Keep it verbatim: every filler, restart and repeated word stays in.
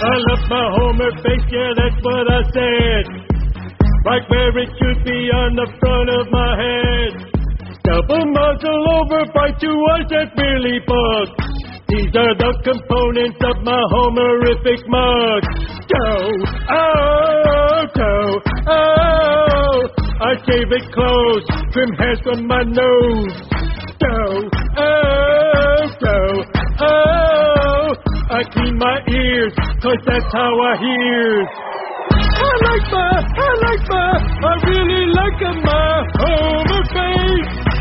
I love my Homer face, yeah, that's what I said. Right where it should be on the front of my head. Double muzzle over, fight to us, that really bugs. These are the components of my Homerific mug. Go, oh, go, oh. I shave it close, trim hairs from my nose. Go, oh, go, oh. I clean my ears, cause that's how I hear. I like my, I like my, I really like my Homer face.